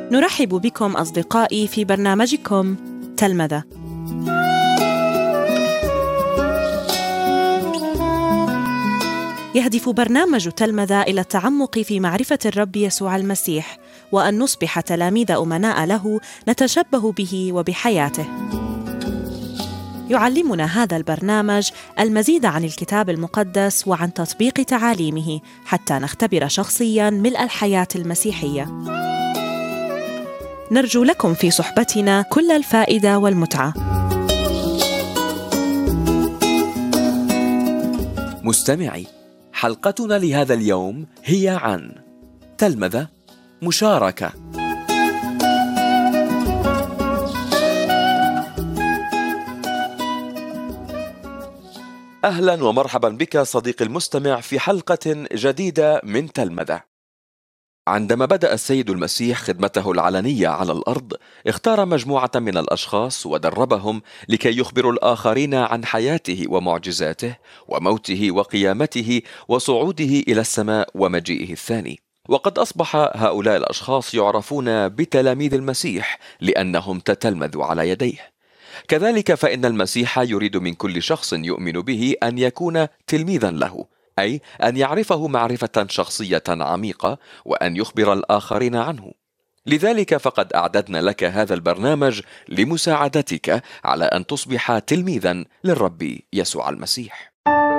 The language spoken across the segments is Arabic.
نرحب بكم أصدقائي في برنامجكم تلمذة. يهدف برنامج تلمذة إلى التعمق في معرفة الرب يسوع المسيح، وأن نصبح تلاميذ أمناء له نتشبه به وبحياته. يعلمنا هذا البرنامج المزيد عن الكتاب المقدس وعن تطبيق تعاليمه حتى نختبر شخصياً ملء الحياة المسيحية. نرجو لكم في صحبتنا كل الفائدة والمتعة. مستمعي، حلقتنا لهذا اليوم هي عن تلمذة مشاركة. أهلا ومرحبا بك صديقي المستمع في حلقة جديدة من تلمذة. عندما بدأ السيد المسيح خدمته العلنية على الأرض، اختار مجموعة من الأشخاص ودربهم لكي يخبروا الآخرين عن حياته ومعجزاته وموته وقيامته وصعوده إلى السماء ومجيئه الثاني. وقد أصبح هؤلاء الأشخاص يعرفون بتلاميذ المسيح لأنهم تتلمذوا على يديه. كذلك فإن المسيح يريد من كل شخص يؤمن به أن يكون تلميذا له، أي أن يعرفه معرفة شخصية عميقة وأن يخبر الآخرين عنه. لذلك فقد أعددنا لك هذا البرنامج لمساعدتك على أن تصبح تلميذا للرب يسوع المسيح.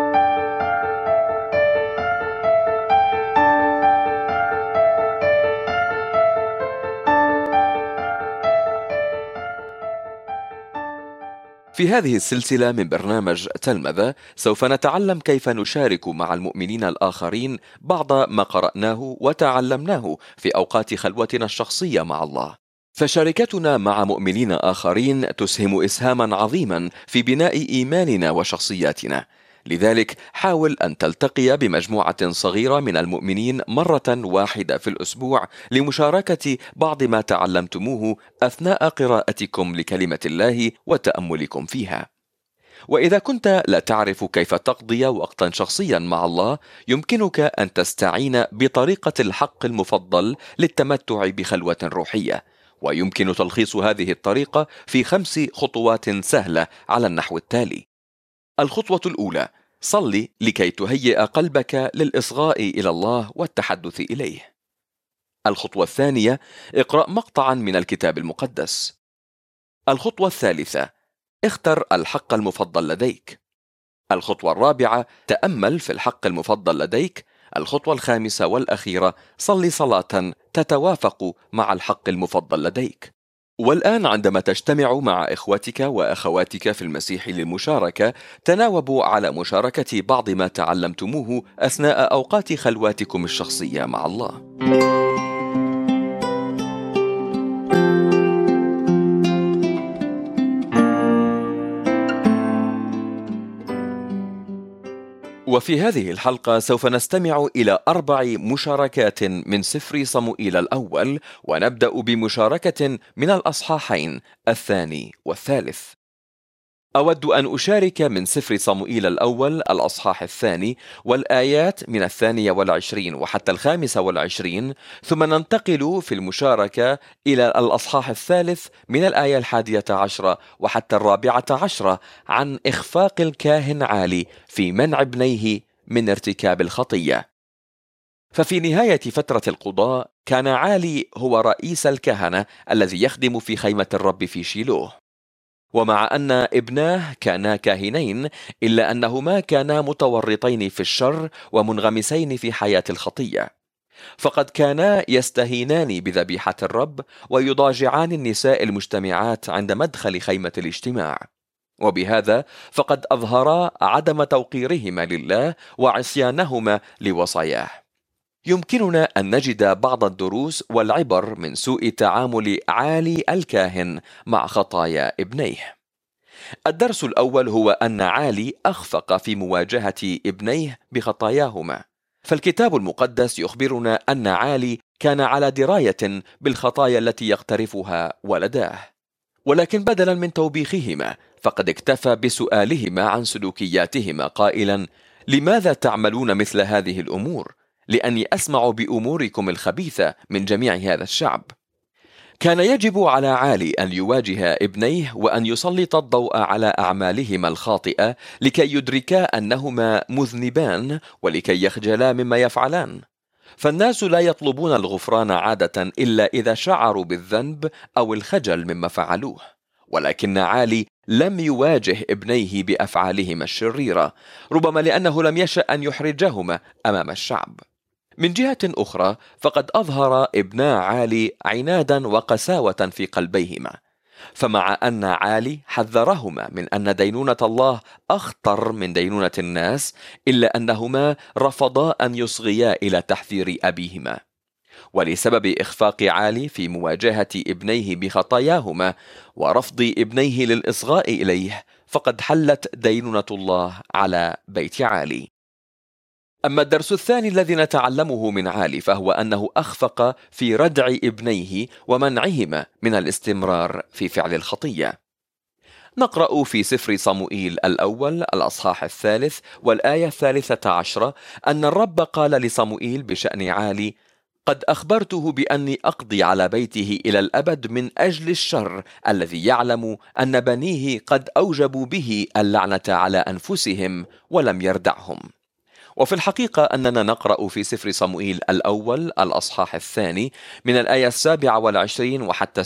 في هذه السلسلة من برنامج تلمذة سوف نتعلم كيف نشارك مع المؤمنين الآخرين بعض ما قرأناه وتعلمناه في أوقات خلوتنا الشخصية مع الله. فشركتنا مع مؤمنين آخرين تسهم إسهاما عظيما في بناء إيماننا وشخصياتنا. لذلك حاول أن تلتقي بمجموعة صغيرة من المؤمنين مرة واحدة في الأسبوع لمشاركة بعض ما تعلمتموه أثناء قراءتكم لكلمة الله وتأملكم فيها. وإذا كنت لا تعرف كيف تقضي وقتا شخصيا مع الله، يمكنك أن تستعين بطريقة الحق المفضل للتمتع بخلوة روحية، ويمكن تلخيص هذه الطريقة في 5 خطوات سهلة على النحو التالي. الخطوة الأولى: صلي لكي تهيئ قلبك للإصغاء إلى الله والتحدث إليه. الخطوة الثانية: اقرأ مقطعا من الكتاب المقدس. الخطوة الثالثة: اختر الحق المفضل لديك. الخطوة الرابعة: تأمل في الحق المفضل لديك. الخطوة الخامسة والأخيرة: صلي صلاة تتوافق مع الحق المفضل لديك. والآن عندما تجتمع مع إخوتك وأخواتك في المسيح للمشاركة، تناوبوا على مشاركة بعض ما تعلمتموه أثناء أوقات خلواتكم الشخصية مع الله. وفي هذه الحلقة سوف نستمع إلى 4 مشاركات من سفر صموئيل الأول، ونبدأ بمشاركة من الأصحاحين 2 والثالث. أود أن أشارك من سفر صموئيل الأول الأصحاح 2 والآيات من 22 وحتى 25، ثم ننتقل في المشاركة إلى الأصحاح 3 من الآية 11 وحتى 14 عن إخفاق الكاهن عالي في منع ابنيه من ارتكاب الخطية. ففي نهاية فترة القضاء كان عالي هو رئيس الكهنة الذي يخدم في خيمة الرب في شيلوه، ومع أن ابناه كانا كاهنين إلا أنهما كانا متورطين في الشر ومنغمسين في حياة الخطية، فقد كانا يستهينان بذبيحة الرب ويضاجعان النساء المجتمعات عند مدخل خيمة الاجتماع، وبهذا فقد أظهرا عدم توقيرهما لله وعصيانهما لوصاياه. يمكننا أن نجد بعض الدروس والعبر من سوء تعامل عالي الكاهن مع خطايا ابنيه. الدرس الأول هو أن عالي أخفق في مواجهة ابنيه بخطاياهما، فالكتاب المقدس يخبرنا أن عالي كان على دراية بالخطايا التي يقترفها ولداه، ولكن بدلا من توبيخهما فقد اكتفى بسؤالهما عن سلوكياتهما قائلا: لماذا تعملون مثل هذه الأمور؟ لأني أسمع بأموركم الخبيثة من جميع هذا الشعب. كان يجب على عالي أن يواجه ابنيه وأن يسلط الضوء على أعمالهما الخاطئة لكي يدركا أنهما مذنبان ولكي يخجلا مما يفعلان. فالناس لا يطلبون الغفران عادة إلا إذا شعروا بالذنب أو الخجل مما فعلوه، ولكن عالي لم يواجه ابنيه بأفعالهما الشريرة، ربما لأنه لم يشأ أن يحرجهما أمام الشعب. من جهة أخرى فقد أظهر ابنا عالي عنادا وقساوة في قلبيهما، فمع أن عالي حذرهما من أن دينونة الله أخطر من دينونة الناس، إلا أنهما رفضا أن يصغيا إلى تحذير أبيهما. ولسبب إخفاق عالي في مواجهة ابنيه بخطاياهما ورفض ابنيه للإصغاء إليه، فقد حلت دينونة الله على بيت عالي. أما الدرس الثاني الذي نتعلمه من عالي فهو أنه أخفق في ردع ابنيه ومنعهما من الاستمرار في فعل الخطية. نقرأ في سفر صموئيل الأول الأصحاح 3 والآية 13 أن الرب قال لصموئيل بشأن عالي: قد أخبرته بأني أقضي على بيته إلى الأبد من أجل الشر الذي يعلم أن بنيه قد أوجبوا به اللعنة على أنفسهم ولم يردعهم. وفي الحقيقة أننا نقرأ في سفر صموئيل الأول الأصحاح 2 من الآية 27 وحتى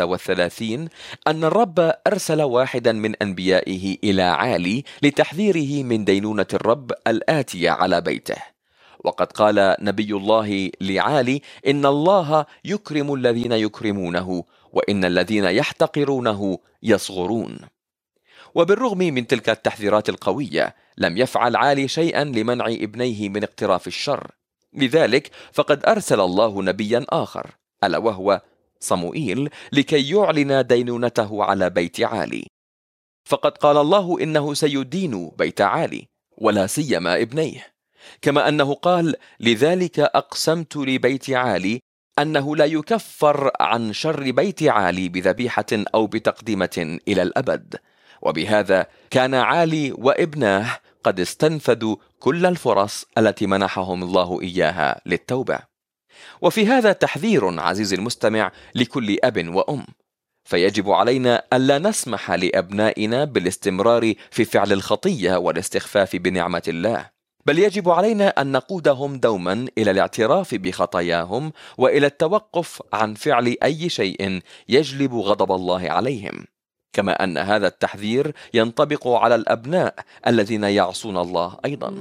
36 أن الرب أرسل واحدا من أنبيائه إلى عالي لتحذيره من دينونة الرب الآتية على بيته. وقد قال نبي الله لعالي: إن الله يكرم الذين يكرمونه، وإن الذين يحتقرونه يصغرون. وبالرغم من تلك التحذيرات القوية لم يفعل عالي شيئا لمنع ابنيه من اقتراف الشر. لذلك فقد أرسل الله نبيا آخر، ألا وهو صموئيل، لكي يعلن دينونته على بيت عالي. فقد قال الله إنه سيدين بيت عالي ولا سيما ابنيه، كما أنه قال: لذلك أقسمت لبيت عالي أنه لا يكفر عن شر بيت عالي بذبيحة أو بتقدمة إلى الأبد. وبهذا كان عالي وابناه قد استنفذوا كل الفرص التي منحهم الله إياها للتوبة. وفي هذا تحذير عزيزي المستمع لكل أب وأم، فيجب علينا ألا نسمح لأبنائنا بالاستمرار في فعل الخطية والاستخفاف بنعمة الله، بل يجب علينا أن نقودهم دوما إلى الاعتراف بخطاياهم وإلى التوقف عن فعل أي شيء يجلب غضب الله عليهم، كما أن هذا التحذير ينطبق على الأبناء الذين يعصون الله أيضا.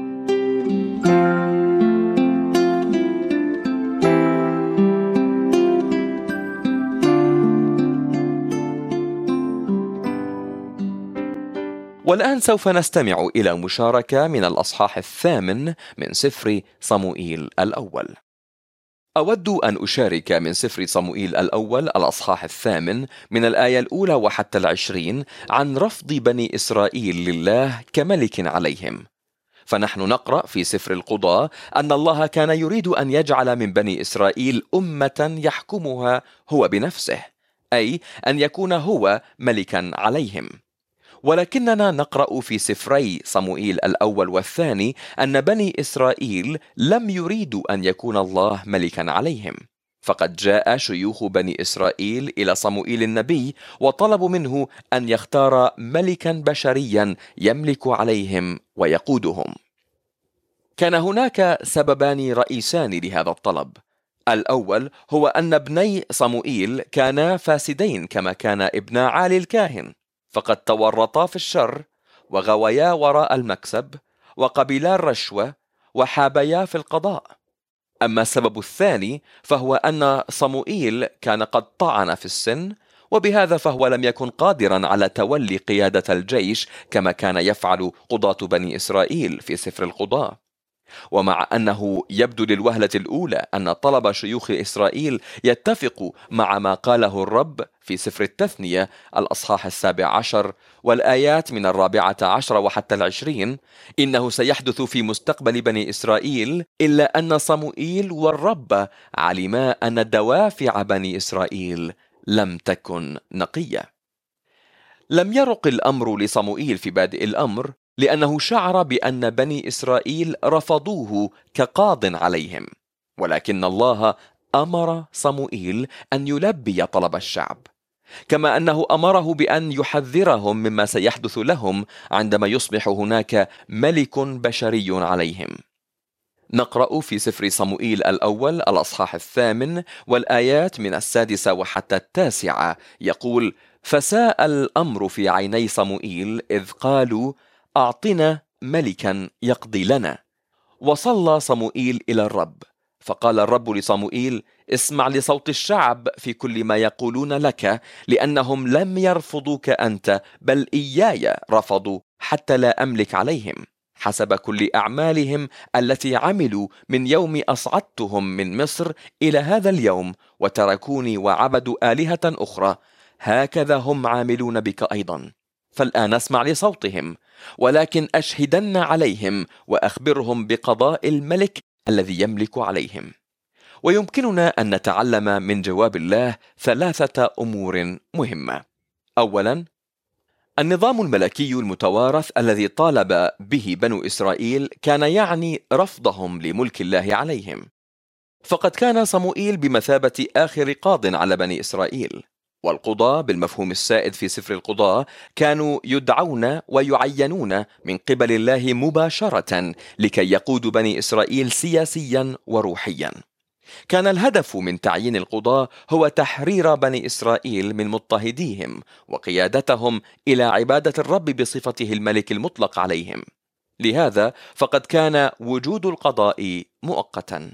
والآن سوف نستمع إلى مشاركة من الأصحاح 8 من سفر صموئيل الأول. أود أن أشارك من سفر صموئيل الأول الأصحاح 8 من الآية الأولى وحتى 20 عن رفض بني إسرائيل لله كملك عليهم. فنحن نقرأ في سفر القضاة أن الله كان يريد أن يجعل من بني إسرائيل أمة يحكمها هو بنفسه، أي أن يكون هو ملكا عليهم. ولكننا نقرأ في سفري صموئيل الأول والثاني أن بني إسرائيل لم يريدوا أن يكون الله ملكا عليهم، فقد جاء شيوخ بني إسرائيل إلى صموئيل النبي وطلبوا منه أن يختار ملكا بشريا يملك عليهم ويقودهم. كان هناك سببان رئيسان لهذا الطلب. الأول هو أن ابني صموئيل كانا فاسدين كما كان ابنا عالي الكاهن، فقد تورطا في الشر وغويا وراء المكسب وقبلا الرشوة وحابيا في القضاء. أما السبب الثاني فهو أن صموئيل كان قد طعن في السن، وبهذا فهو لم يكن قادرا على تولي قيادة الجيش كما كان يفعل قضاة بني إسرائيل في سفر القضاة. ومع أنه يبدو للوهلة الأولى أن طلب شيوخ إسرائيل يتفق مع ما قاله الرب في سفر التثنية الأصحاح 17 والآيات من 14 وحتى 20 إنه سيحدث في مستقبل بني إسرائيل، إلا أن صموئيل والرب علما أن دوافع بني إسرائيل لم تكن نقية. لم يرق الأمر لصموئيل في بادئ الأمر، لأنه شعر بأن بني إسرائيل رفضوه كقاض عليهم، ولكن الله أمر صموئيل أن يلبي طلب الشعب، كما أنه أمره بأن يحذرهم مما سيحدث لهم عندما يصبح هناك ملك بشري عليهم. نقرأ في سفر صموئيل الأول الأصحاح 8 والآيات من 6 وحتى 9 يقول: فساء الأمر في عيني صموئيل إذ قالوا: أعطنا ملكا يقضي لنا. وصلى صموئيل إلى الرب، فقال الرب لصموئيل: اسمع لصوت الشعب في كل ما يقولون لك، لأنهم لم يرفضوك أنت بل إياي رفضوا، حتى لا أملك عليهم حسب كل أعمالهم التي عملوا من يوم أصعدتهم من مصر إلى هذا اليوم، وتركوني وعبدوا آلهة أخرى. هكذا هم عاملون بك أيضا. فالآن اسمع لصوتهم، ولكن أشهدن عليهم وأخبرهم بقضاء الملك الذي يملك عليهم. ويمكننا أن نتعلم من جواب الله 3 أمور مهمة. أولا، النظام الملكي المتوارث الذي طالب به بنو إسرائيل كان يعني رفضهم لملك الله عليهم، فقد كان صموئيل بمثابة آخر قاض على بني إسرائيل، والقضاة بالمفهوم السائد في سفر القضاة كانوا يدعون ويعينون من قبل الله مباشرة لكي يقودوا بني إسرائيل سياسيا وروحيا. كان الهدف من تعيين القضاة هو تحرير بني إسرائيل من مضطهديهم وقيادتهم إلى عبادة الرب بصفته الملك المطلق عليهم. لهذا فقد كان وجود القضاء مؤقتا.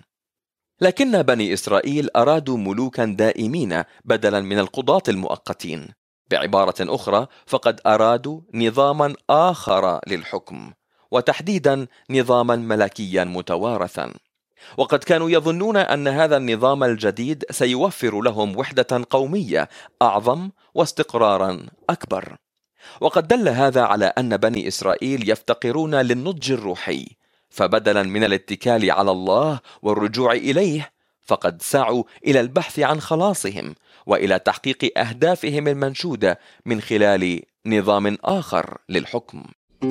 لكن بني إسرائيل أرادوا ملوكا دائمين بدلا من القضاة المؤقتين. بعبارة أخرى، فقد أرادوا نظاما آخر للحكم، وتحديدا نظاما ملكيا متوارثا. وقد كانوا يظنون أن هذا النظام الجديد سيوفر لهم وحدة قومية أعظم واستقرارا أكبر. وقد دل هذا على أن بني إسرائيل يفتقرون للنضج الروحي، فبدلا من الاتكال على الله والرجوع إليه، فقد سعوا إلى البحث عن خلاصهم وإلى تحقيق أهدافهم المنشودة من خلال نظام آخر للحكم.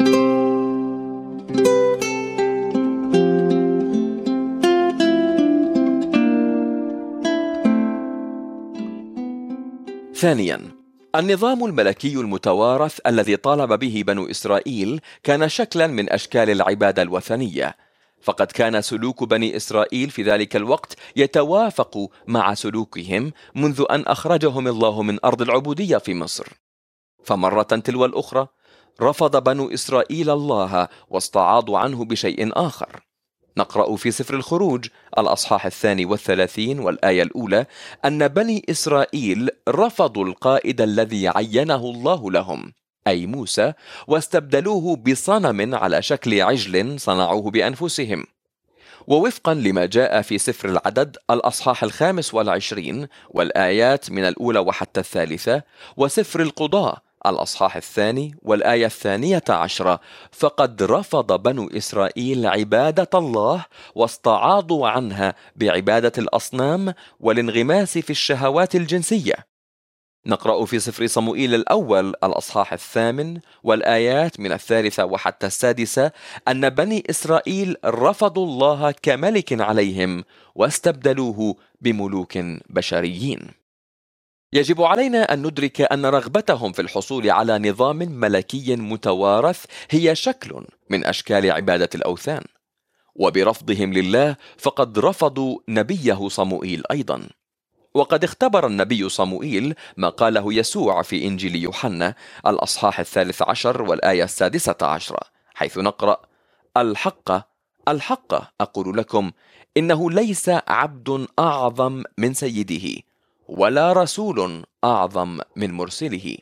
ثانيا، النظام الملكي المتوارث الذي طالب به بنو إسرائيل كان شكلا من أشكال العبادة الوثنية، فقد كان سلوك بني إسرائيل في ذلك الوقت يتوافق مع سلوكهم منذ أن أخرجهم الله من أرض العبودية في مصر. فمرة تلو الأخرى رفض بنو إسرائيل الله واستعاضوا عنه بشيء آخر. نقرأ في سفر الخروج الأصحاح 32 والآية الأولى أن بني إسرائيل رفضوا القائد الذي عينه الله لهم، أي موسى، واستبدلوه بصنم على شكل عجل صنعوه بأنفسهم. ووفقا لما جاء في سفر العدد الأصحاح 25 والآيات من الأولى وحتى 3، وسفر القضاة الأصحاح 2 والآية 12، فقد رفض بنو إسرائيل عبادة الله واستعاضوا عنها بعبادة الأصنام والانغماس في الشهوات الجنسية. نقرأ في سفر صموئيل الأول الأصحاح 8 والآيات من 3 وحتى 6 أن بني إسرائيل رفضوا الله كملك عليهم واستبدلوه بملوك بشريين. يجب علينا أن ندرك أن رغبتهم في الحصول على نظام ملكي متوارث هي شكل من أشكال عبادة الأوثان، وبرفضهم لله فقد رفضوا نبيه صموئيل أيضا. وقد اختبر النبي صموئيل ما قاله يسوع في إنجيل يوحنا الأصحاح 13 والآية 16، حيث نقرأ: الحق الحق أقول لكم إنه ليس عبد أعظم من سيده، ولا رسول أعظم من مرسله.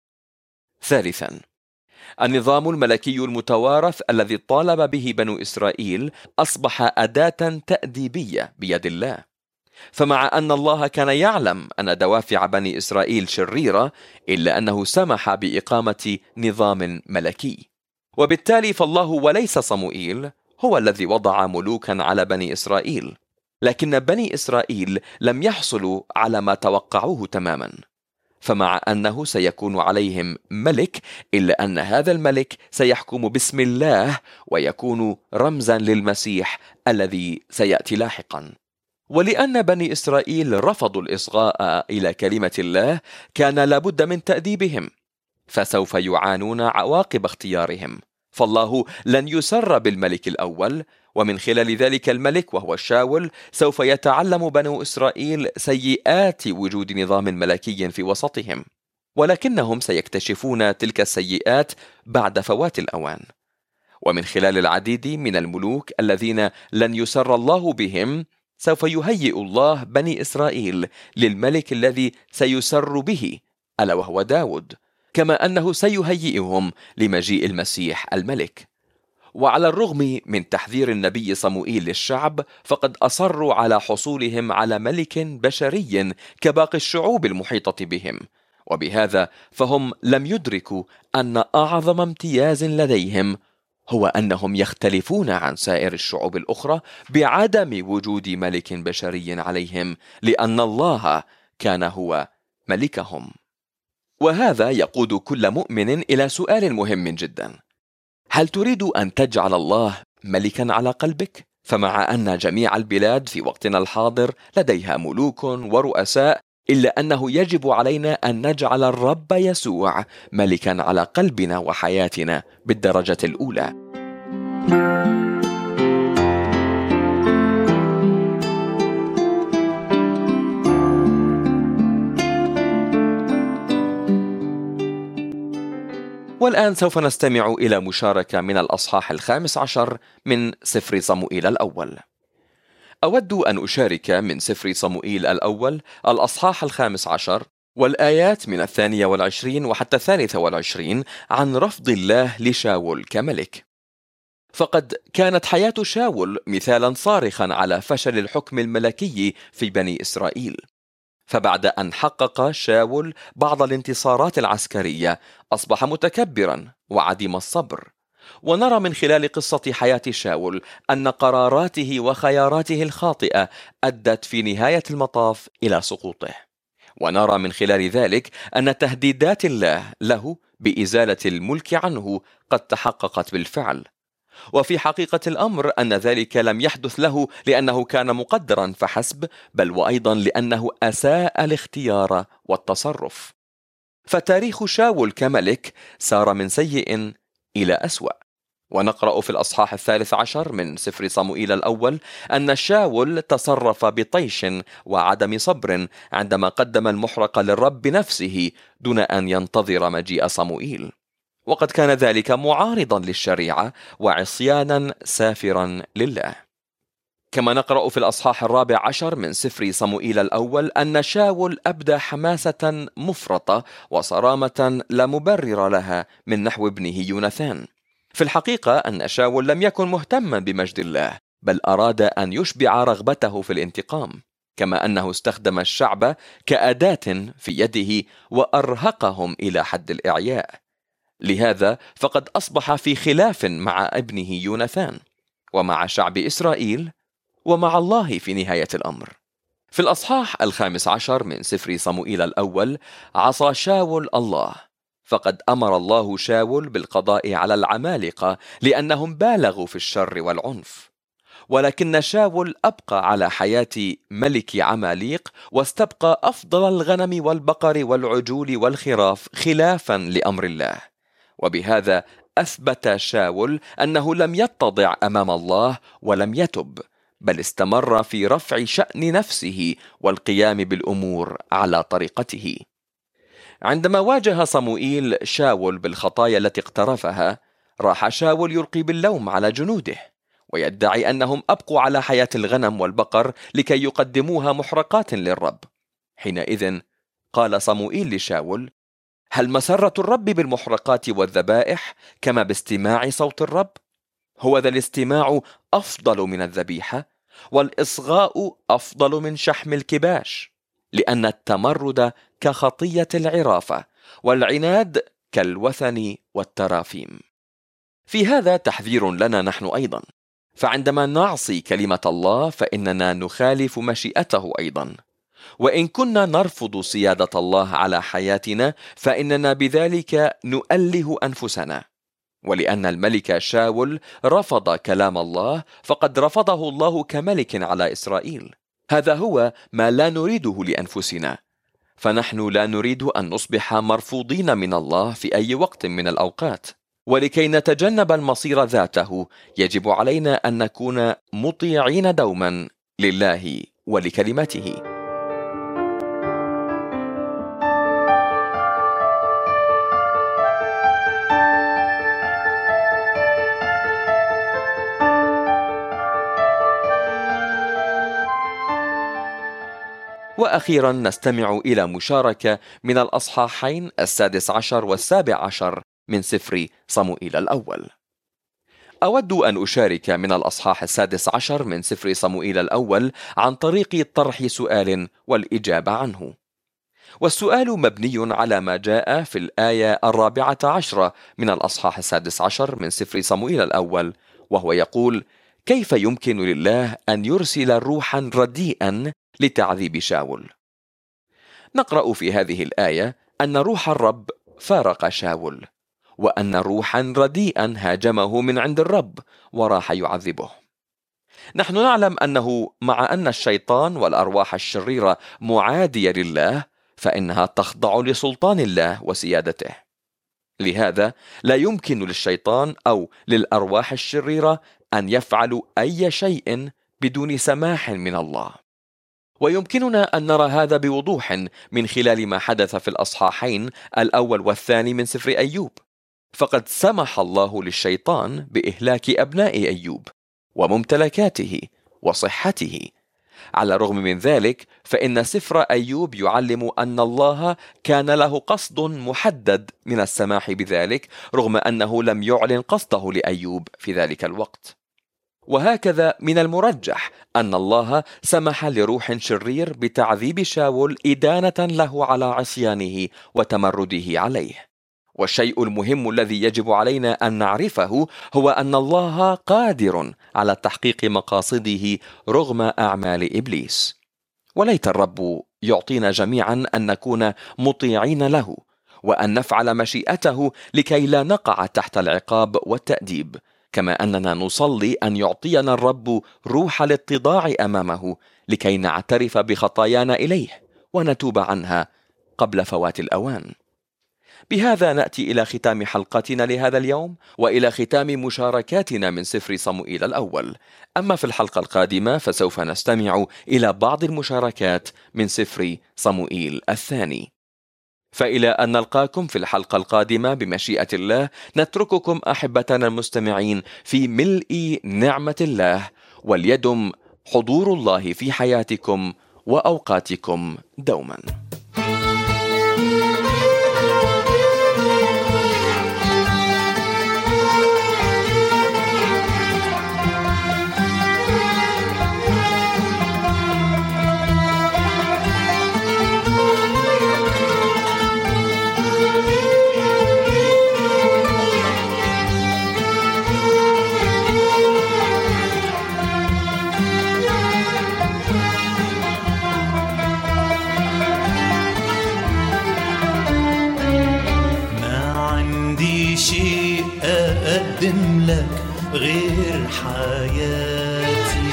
ثالثا، النظام الملكي المتوارث الذي طالب به بنو إسرائيل أصبح أداة تأديبية بيد الله. فمع أن الله كان يعلم أن دوافع بني إسرائيل شريرة، إلا أنه سمح بإقامة نظام ملكي. وبالتالي فالله وليس صموئيل هو الذي وضع ملوكا على بني إسرائيل، لكن بني إسرائيل لم يحصلوا على ما توقعوه تماما. فمع أنه سيكون عليهم ملك، إلا أن هذا الملك سيحكم باسم الله ويكون رمزا للمسيح الذي سيأتي لاحقا. ولأن بني إسرائيل رفضوا الإصغاء إلى كلمة الله، كان لابد من تأديبهم، فسوف يعانون عواقب اختيارهم. فالله لن يسر بالملك الأول، ومن خلال ذلك الملك وهو شاول سوف يتعلم بنو إسرائيل سيئات وجود نظام ملكي في وسطهم، ولكنهم سيكتشفون تلك السيئات بعد فوات الأوان. ومن خلال العديد من الملوك الذين لن يسر الله بهم، سوف يهيئ الله بني إسرائيل للملك الذي سيسر به، ألا وهو داود، كما أنه سيهيئهم لمجيء المسيح الملك. وعلى الرغم من تحذير النبي صموئيل للشعب، فقد أصروا على حصولهم على ملك بشري كباقي الشعوب المحيطة بهم، وبهذا فهم لم يدركوا أن أعظم امتياز لديهم هو أنهم يختلفون عن سائر الشعوب الأخرى بعدم وجود ملك بشري عليهم، لأن الله كان هو ملكهم. وهذا يقود كل مؤمن إلى سؤال مهم جدا: هل تريد أن تجعل الله ملكا على قلبك؟ فمع أن جميع البلاد في وقتنا الحاضر لديها ملوك ورؤساء، إلا أنه يجب علينا أن نجعل الرب يسوع ملكا على قلبنا وحياتنا بالدرجة الأولى. والآن سوف نستمع إلى مشاركة من الأصحاح 15 من سفر صموئيل الأول. أود أن أشارك من سفر صموئيل الأول الأصحاح 15 والآيات من 22 وحتى 23 عن رفض الله لشاول كملك. فقد كانت حياة شاول مثالا صارخا على فشل الحكم الملكي في بني إسرائيل. فبعد أن حقق شاول بعض الانتصارات العسكرية، أصبح متكبرا وعديم الصبر. ونرى من خلال قصة حياة شاول أن قراراته وخياراته الخاطئة أدت في نهاية المطاف إلى سقوطه. ونرى من خلال ذلك أن تهديدات الله له بإزالة الملك عنه قد تحققت بالفعل. وفي حقيقة الأمر أن ذلك لم يحدث له لأنه كان مقدرا فحسب، بل وأيضا لأنه أساء الاختيار والتصرف. فتاريخ شاول كملك سار من سيء إلى أسوأ. ونقرأ في الأصحاح 13 من سفر صموئيل الأول أن شاول تصرف بطيش وعدم صبر عندما قدم المحرق للرب بنفسه دون أن ينتظر مجيء صموئيل، وقد كان ذلك معارضا للشريعة وعصيانا سافرا لله. كما نقرأ في الأصحاح 14 من سفر صموئيل الأول أن شاول أبدى حماسة مفرطة وصرامة لا مبرر لها من نحو ابنه يوناثان. في الحقيقة أن شاول لم يكن مهتما بمجد الله، بل أراد أن يشبع رغبته في الانتقام، كما أنه استخدم الشعب كأداة في يده وأرهقهم إلى حد الإعياء. لهذا فقد أصبح في خلاف مع ابنه يوناثان ومع شعب إسرائيل ومع الله في نهاية الأمر. في الأصحاح 15 من سفر صموئيل الأول عصى شاول الله، فقد أمر الله شاول بالقضاء على العمالقة لأنهم بالغوا في الشر والعنف. ولكن شاول أبقى على حياة ملك عماليق، واستبقى أفضل الغنم والبقر والعجول والخراف خلافا لأمر الله. وبهذا أثبت شاول أنه لم يتضع أمام الله ولم يتب، بل استمر في رفع شأن نفسه والقيام بالأمور على طريقته. عندما واجه صموئيل شاول بالخطايا التي اقترفها، راح شاول يلقي باللوم على جنوده ويدعي أنهم أبقوا على حياة الغنم والبقر لكي يقدموها محرقات للرب. حينئذ قال صموئيل لشاول: هل مسرة الرب بالمحرقات والذبائح كما باستماع صوت الرب؟ هو ذا الاستماع أفضل من الذبيحة، والإصغاء أفضل من شحم الكباش، لأن التمرد كخطية العرافة، والعناد كالوثن والترافيم. في هذا تحذير لنا نحن أيضا، فعندما نعصي كلمة الله فإننا نخالف مشيئته أيضا. وإن كنا نرفض سيادة الله على حياتنا فإننا بذلك نؤله أنفسنا. ولأن الملك شاول رفض كلام الله، فقد رفضه الله كملك على إسرائيل. هذا هو ما لا نريده لأنفسنا، فنحن لا نريد أن نصبح مرفوضين من الله في أي وقت من الأوقات. ولكي نتجنب المصير ذاته يجب علينا أن نكون مطيعين دوما لله ولكلمته. وأخيرا نستمع إلى مشاركة من الأصحاحين 16 و17 من سفر صموئيل الأول. أود أن أشارك من الأصحاح 16 من سفر صموئيل الأول عن طريق طرح سؤال والإجابة عنه. والسؤال مبني على ما جاء في الآية 14 من الأصحاح 16 من سفر صموئيل الأول، وهو يقول: كيف يمكن لله أن يرسل روحا رديئا لتعذيب شاول؟ نقرأ في هذه الآية أن روح الرب فارق شاول، وأن روحا رديئا هاجمه من عند الرب وراح يعذبه. نحن نعلم أنه مع أن الشيطان والأرواح الشريرة معادية لله، فإنها تخضع لسلطان الله وسيادته. لهذا لا يمكن للشيطان أو للأرواح الشريرة أن يفعلوا أي شيء بدون سماح من الله. ويمكننا أن نرى هذا بوضوح من خلال ما حدث في الأصحاحين الأول والثاني من سفر أيوب، فقد سمح الله للشيطان بإهلاك أبناء أيوب وممتلكاته وصحته. على الرغم من ذلك فإن سفر أيوب يعلم أن الله كان له قصد محدد من السماح بذلك، رغم أنه لم يعلن قصده لأيوب في ذلك الوقت. وهكذا من المرجح أن الله سمح لروح شرير بتعذيب شاول إدانة له على عصيانه وتمرده عليه. والشيء المهم الذي يجب علينا أن نعرفه هو أن الله قادر على تحقيق مقاصده رغم أعمال إبليس. وليت الرب يعطينا جميعا أن نكون مطيعين له، وأن نفعل مشيئته لكي لا نقع تحت العقاب والتأديب، كما أننا نصلي أن يعطينا الرب روح الاتضاع أمامه لكي نعترف بخطايانا إليه ونتوب عنها قبل فوات الأوان. بهذا نأتي إلى ختام حلقتنا لهذا اليوم، وإلى ختام مشاركاتنا من سفر صموئيل الأول. أما في الحلقة القادمة فسوف نستمع إلى بعض المشاركات من سفر صموئيل الثاني. فإلى أن نلقاكم في الحلقة القادمة بمشيئة الله، نترككم أحبتنا المستمعين في ملء نعمة الله، وليدم حضور الله في حياتكم وأوقاتكم دوما. أقدم لك غير حياتي،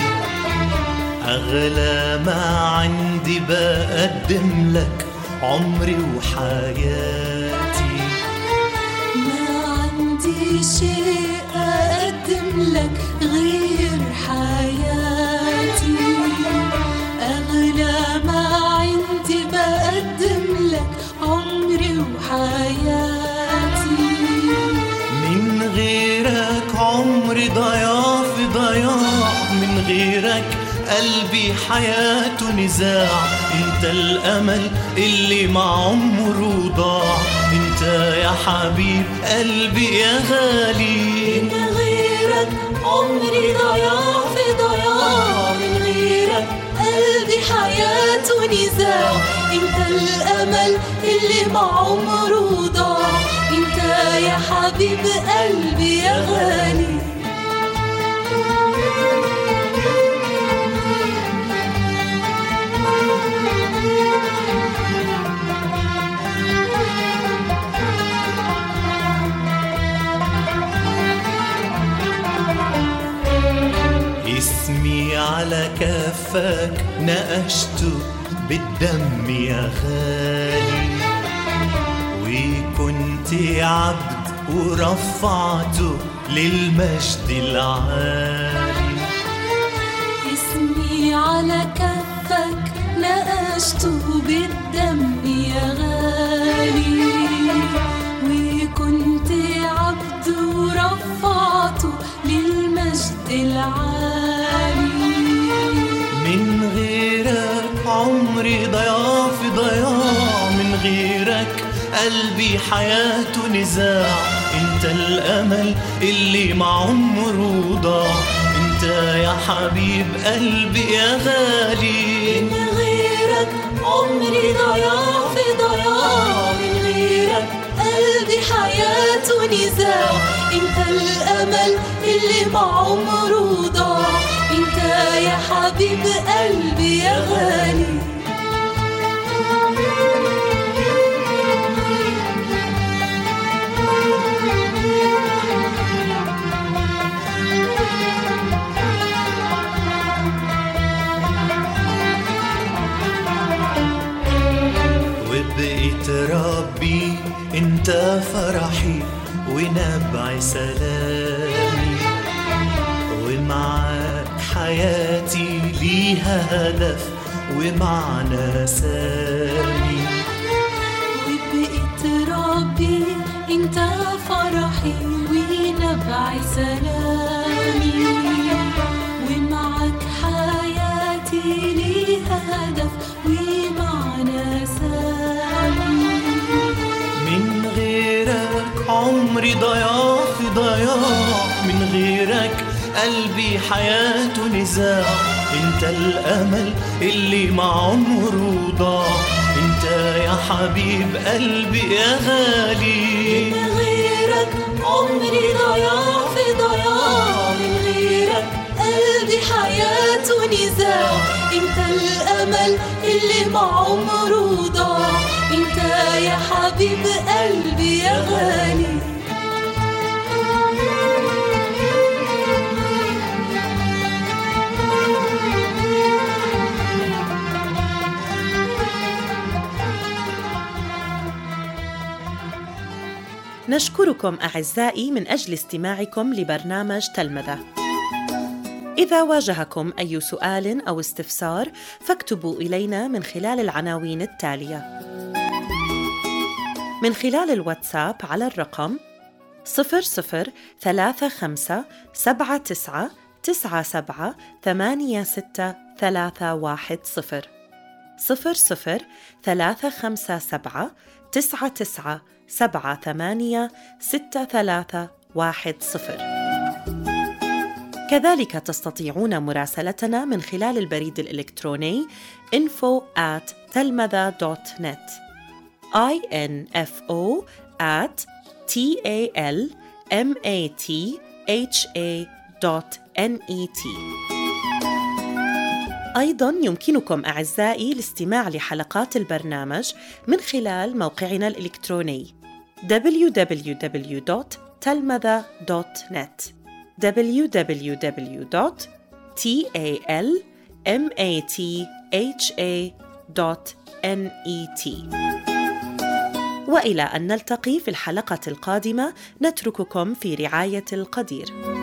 أغلى ما عندي بقدم لك عمري وحياتي. ما عندي شيء أقدم لك غير حياتي، أغلى ما عندي بقدم لك عمري وحياتي. من غيرك عمري ضياع في ضياع، من غيرك قلبي حياته نزاع. انت الامل اللي مع عمره ضاع، انت يا حبيب قلبي يا غالي. من غيرك عمري ضياع في ضياع، من غيرك قلبي حياته نزاع. انت الامل اللي مع عمره ضاع، انت يا حبيب قلبي يا غالي. اسمي على كفك نقشته بالدم يا غالي، وكنت عبد ورفعته للمجد العالي. اسمي على كفك نقشته بالدم يا غالي، وكنت عبد ورفعته للمجد العالي. من غيرك عمري ضياع في ضياع، من غيرك قلبي حياته نزاع. انت الامل اللي مع عمره ضاع، انت يا حبيب قلبي يا غالي. من غيرك عمري ضياع في ضياع، من غيرك قلبي حياته نزاع. انت الامل اللي مع عمره ضاع، انت يا حبيب قلبي يا غالي. وبقيت ربي انت فرحي ونبع سلامي، ومعك حياتي ليها هدف ومعنى سامي. وبقيت ربي انت فرحي ونبع سلامي، ومعك حياتي ليها هدف ومعنى سامي. من غيرك عمري ضياع في ضياع، من غيرك قلبي حياته نزاع. انت الامل اللي مع عمره ضاع، انت يا حبيب قلبي يا غالي. من غيرك عمري ضياع في ضياع، من غيرك قلبي حياته نزاع. انت الامل اللي مع عمره ضاع، انت يا حبيب قلبي يا غالي. نشكركم أعزائي من أجل استماعكم لبرنامج تلمذة. إذا واجهكم أي سؤال أو استفسار فاكتبوا إلينا من خلال العناوين التالية: من خلال الواتساب على الرقم 003579878631، 003579878631. كذلك تستطيعون مراسلتنا من خلال البريد الإلكتروني info@talmatha.net info@talmatha.net. أيضاً يمكنكم أعزائي الاستماع لحلقات البرنامج من خلال موقعنا الإلكتروني www.talmatha.net www.talmatha.net. وإلى أن نلتقي في الحلقة القادمة نترككم في رعاية القدير.